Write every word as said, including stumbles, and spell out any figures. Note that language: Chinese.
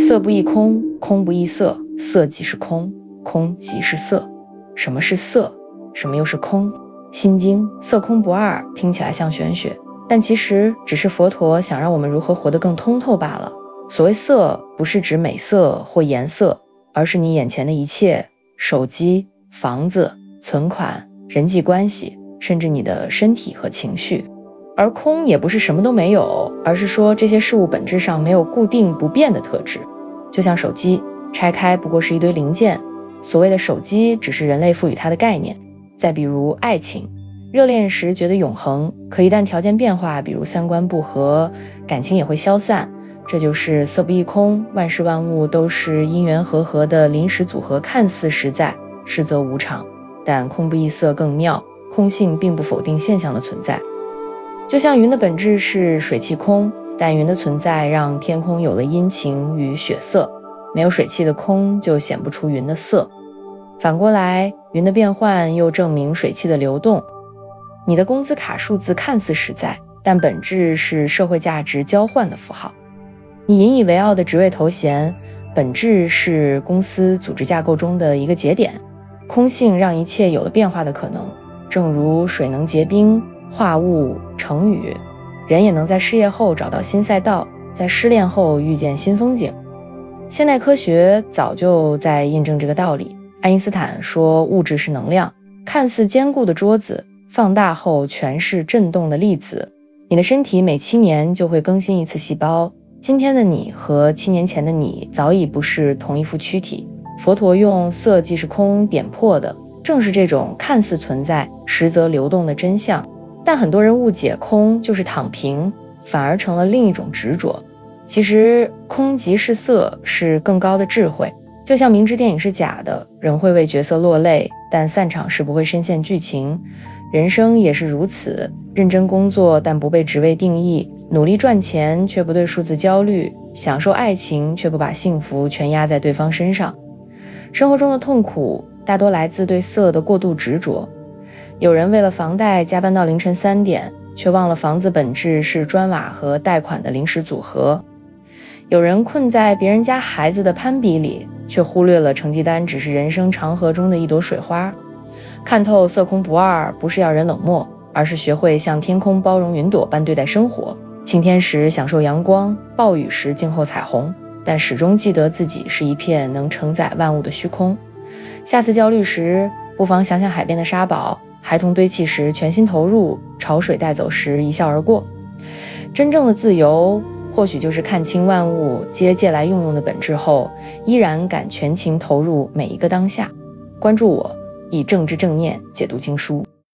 色不异空，空不异色，色即是空，空即是色。什么是色？什么又是空？心经色空不二听起来像玄学，但其实只是佛陀想让我们如何活得更通透罢了。所谓色，不是指美色或颜色，而是你眼前的一切，手机、房子、存款、人际关系，甚至你的身体和情绪。而空也不是什么都没有，而是说这些事物本质上没有固定不变的特质。就像手机，拆开不过是一堆零件，所谓的手机只是人类赋予它的概念。再比如爱情，热恋时觉得永恒，可一旦条件变化，比如三观不合，感情也会消散。这就是色不异空，万事万物都是因缘和合的临时组合，看似实在，实则无常。但空不异色更妙，空性并不否定现象的存在。就像云的本质是水气空，但云的存在让天空有了阴晴与血色，没有水气的空就显不出云的色。反过来，云的变换又证明水气的流动。你的工资卡数字看似实在，但本质是社会价值交换的符号。你引以为傲的职位头衔，本质是公司组织架构中的一个节点。空性让一切有了变化的可能，正如水能结冰，化物成雨，人也能在失业后找到新赛道，在失恋后遇见新风景。现代科学早就在印证这个道理。爱因斯坦说，物质是能量，看似坚固的桌子，放大后全是震动的粒子。你的身体每七年就会更新一次细胞，今天的你和七年前的你早已不是同一副躯体。佛陀用色即是空点破的正是这种看似存在，实则流动的真相。但很多人误解空就是躺平，反而成了另一种执着。其实空即是色是更高的智慧。就像明知电影是假的，人会为角色落泪，但散场时不会深陷剧情。人生也是如此，认真工作但不被职位定义，努力赚钱却不对数字焦虑，享受爱情却不把幸福全压在对方身上。生活中的痛苦大多来自对色的过度执着。有人为了房贷加班到凌晨三点，却忘了房子本质是砖瓦和贷款的临时组合。有人困在别人家孩子的攀比里，却忽略了成绩单只是人生长河中的一朵水花。看透色空不二，不是要人冷漠，而是学会像天空包容云朵般对待生活。晴天时享受阳光，暴雨时静候彩虹，但始终记得自己是一片能承载万物的虚空。下次焦虑时，不妨想想海边的沙堡，孩童堆砌时全心投入，潮水带走时一笑而过。真正的自由，或许就是看清万物皆借来用用的本质后，依然敢全情投入每一个当下。关注我，以正知正念解读经书。